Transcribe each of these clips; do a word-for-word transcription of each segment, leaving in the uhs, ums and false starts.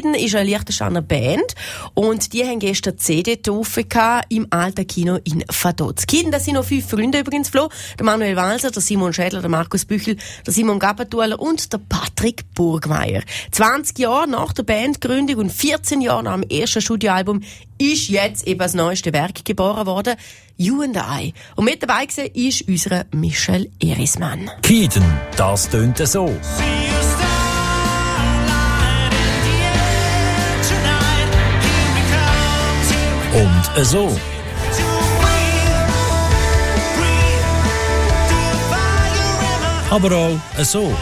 Keeden ist eine Liechtensteiner Band und die haben gestern C D-Taufe im alten Kino in Vaduz. Keeden, das sind noch fünf Freunde übrigens, Flo. Der Manuel Walser, der Simon Schädler, der Markus Büchel, der Simon Gabatueller und der Patrick Burgmeier. zwanzig Jahre nach der Bandgründung und vierzehn Jahre nach dem ersten Studioalbum ist jetzt eben das neueste Werk geboren worden, You and I. Und mit dabei gewesen ist unser Michel Erismann. Keeden, das tönt so. Und so. Aber auch so.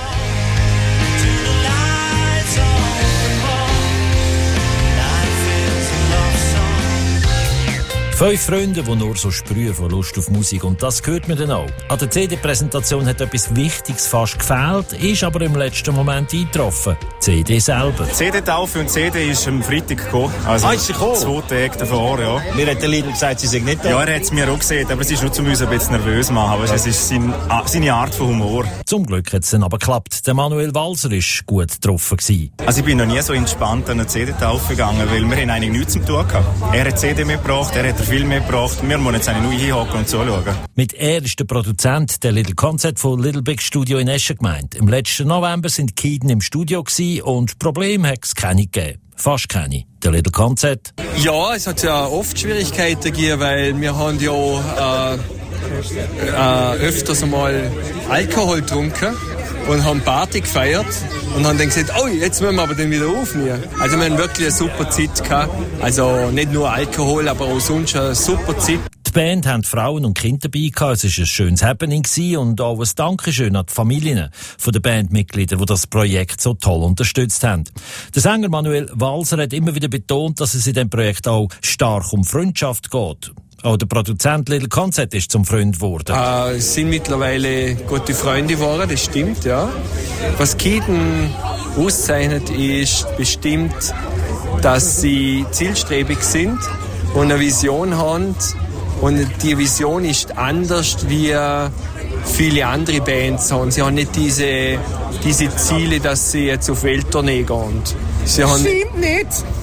Fünf Freunde, die nur so sprühen von Lust auf Musik. Und das hört man dann auch. An der C D-Präsentation hat etwas Wichtiges fast gefehlt, ist aber im letzten Moment eingetroffen. Die C D selber. C D-Taufe und C D ist am Freitag gekommen. Also ah, ist sie gekommen? Zwei Tage davor, ja. Mir hat der Lidl gesagt, sie sind nicht da. Ja, er hat es mir auch gesehen, aber es ist nur zu uns ein bisschen nervös machen. Ja. Es ist sein, seine Art von Humor. Zum Glück hat es dann aber geklappt. Der Manuel Walser war gut getroffen gewesen. Also ich bin noch nie so entspannt an eine C D-Taufe gegangen, weil wir haben eigentlich nichts zu tun gehabt. Er hat C D mitgebracht, er hat viel mitgebracht. Wir müssen jetzt eigentlich nur hinhocken und zuschauen. Mit er ist der Produzent der Little Concert von Little Big Studio in Eschen gemeint. Im letzten November sind Keeden im Studio gewesen und Probleme hat es keine gegeben. Fast keine. Der Little Concert. Ja, es hat ja oft Schwierigkeiten gegeben, weil wir haben ja äh, äh, öfters einmal Alkohol getrunken und haben Party gefeiert und haben dann gesagt, oh, jetzt müssen wir aber den wieder aufnehmen. Also wir haben wirklich eine super Zeit gehabt. Also nicht nur Alkohol, aber auch sonst eine super Zeit. Die Band haben Frauen und Kinder dabei gehabt. Es war ein schönes Happening und auch ein Dankeschön an die Familien von den Bandmitgliedern, die das Projekt so toll unterstützt haben. Der Sänger Manuel Walser hat immer wieder betont, dass es in diesem Projekt auch stark um Freundschaft geht. Auch der Produzent Little Concert ist zum Freund geworden. Äh, es sind mittlerweile gute Freunde geworden, das stimmt, ja. Was Keeden auszeichnet, ist bestimmt, dass sie zielstrebig sind und eine Vision haben. Und die Vision ist anders wie viele andere Bands haben. Sie haben nicht diese, diese Ziele, dass sie jetzt auf Welttournee gehen. Sie haben Stimmt nicht!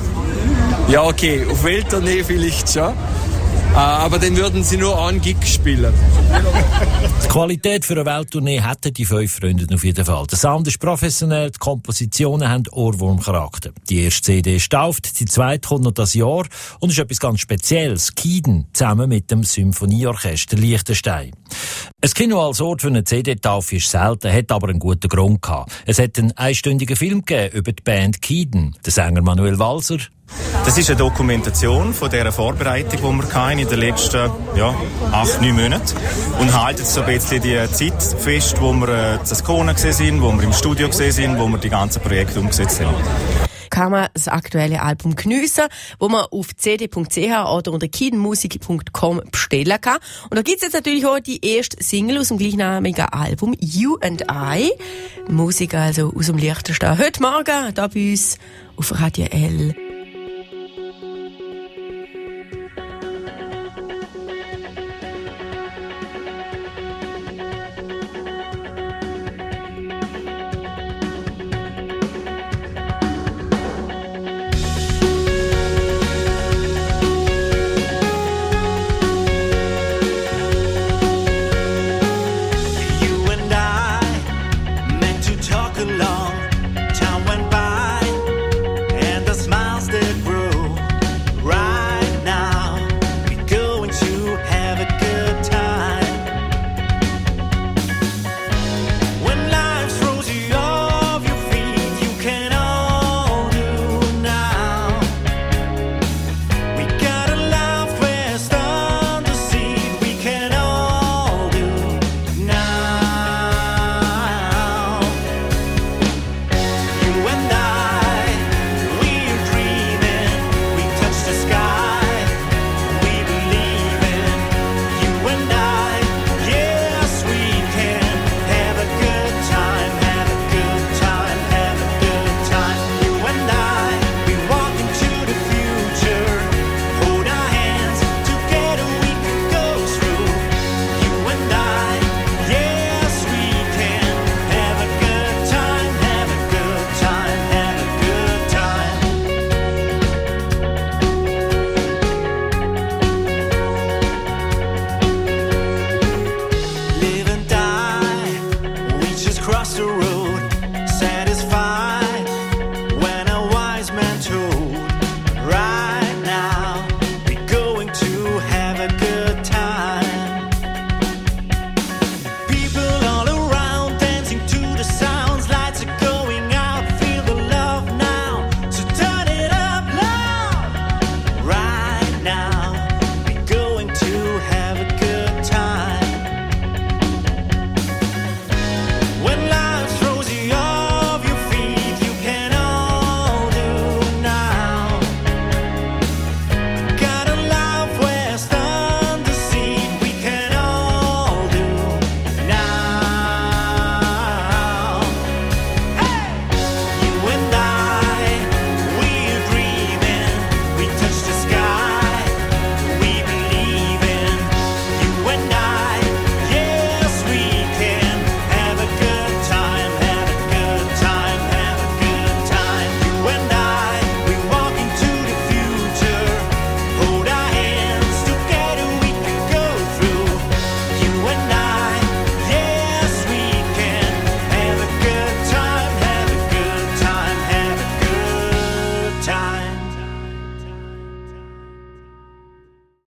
Ja, okay, auf Welttournee vielleicht schon. Aber dann würden sie nur einen Gig spielen. Die Qualität für eine Welttournee hätten die fünf Freunde auf jeden Fall. Der Sound ist professionell, die Kompositionen haben Ohrwurmcharakter. Die erste C D ist getauft, die zweite kommt noch das Jahr und ist etwas ganz Spezielles. Keeden zusammen mit dem Symphonieorchester Liechtenstein. Ein Kino als Ort für eine C D-Taufe ist selten, hat aber einen guten Grund gehabt. Es hat einen einstündigen Film gegeben über die Band Keeden. Der Sänger Manuel Walser. Das ist eine Dokumentation von dieser Vorbereitung, die wir in den letzten ja, acht, neun Monaten und halten so ein bisschen die Zeit fest, wo wir äh, zu Ascona gesehen sind, wo wir im Studio gesehen sind, wo wir die ganzen Projekte umgesetzt haben. Kann man das aktuelle Album geniessen, wo man auf c d punkt c h oder unter keedenmusik punkt com bestellen kann. Und da gibt's jetzt natürlich auch die erste Single aus dem gleichnamigen Album, You and I. Musik also aus dem Liechtenstein. Heute Morgen, da bei uns auf Radio L.